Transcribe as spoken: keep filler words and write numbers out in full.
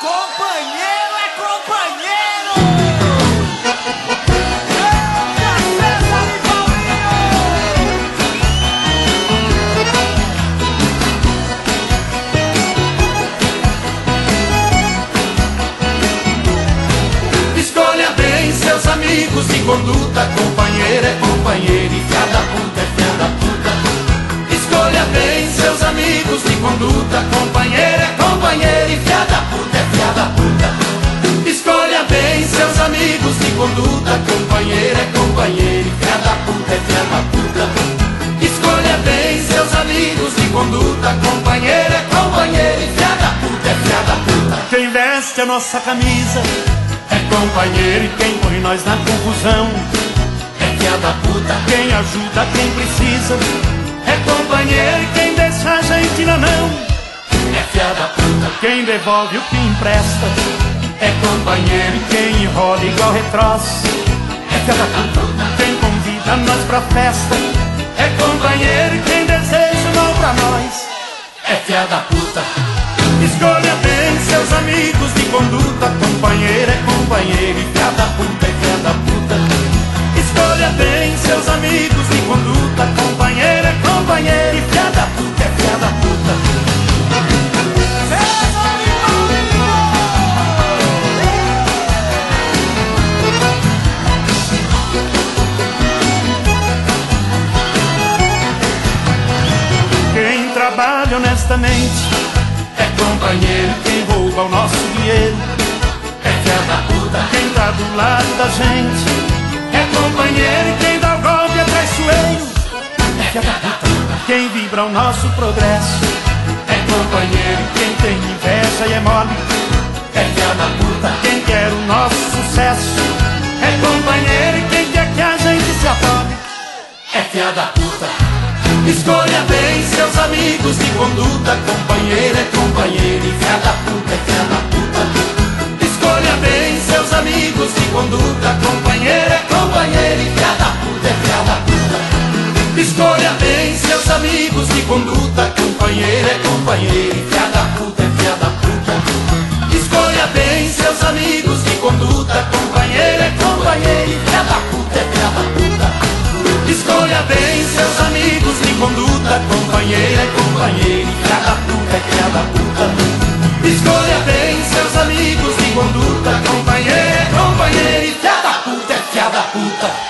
Companheiro é companheiro! Escolha bem seus amigos de conduta, companheiro é companheiro e fia da puta é fia da puta. Escolha bem seus amigos de conduta, companheiro é companheiro e fia da puta é fia da puta. Escolha bem seus amigos de conduta, companheiro é companheiro e fia da puta é fia da puta. Escolha bem seus amigos de conduta, companheiro é companheiro e fia da puta é fia da puta. Quem veste a nossa camisa é companheiro, e quem põe nós na confusão é fia da puta. Quem ajuda quem precisa é companheiro, e quem deixa a gente na mão é fia da puta. Quem devolve o que empresta é companheiro, e quem enrola igual retroço é fia da puta. Quem convida nós pra festa é companheiro, e quem deseja o mal pra nós é fia da puta. Escolha bem seus amigos de conduta, companheiro é companheiro e fia da puta é fia da puta. Escolha bem seus amigos de conduta, companheiro é companheiro e fia da puta é fia da puta. Quem trabalha honestamente é companheiro, quem rouba o nosso dinheiro é fia da puta. Quem tá do lado da gente é companheiro, e quem dá o golpe é traiçoeiro é fia da puta. Quem vibra o nosso progresso é companheiro, quem tem inveja e é mole é fia da puta. Quem quer o nosso sucesso é companheiro, e quem quer que a gente se afome é fia da puta. Escolha bem seus amigos de conduta, companheiro é companheiro e fia da puta é fia da puta. Escolha bem seus amigos de conduta, companheiro é companheiro e fia da puta é fia da puta. Escolha bem seus amigos de conduta, companheiro é companheiro e fia da puta é fia da puta. Escolha bem seus amigos de conduta, companheiro é companheiro e fia da puta é fia da puta. Escolha bem seus amigos de conduta, companheiro é companheiro e fia da puta é fia da puta. Escolha bem seus amigos de conduta, companheiro é companheiro e fia da puta é fia da puta.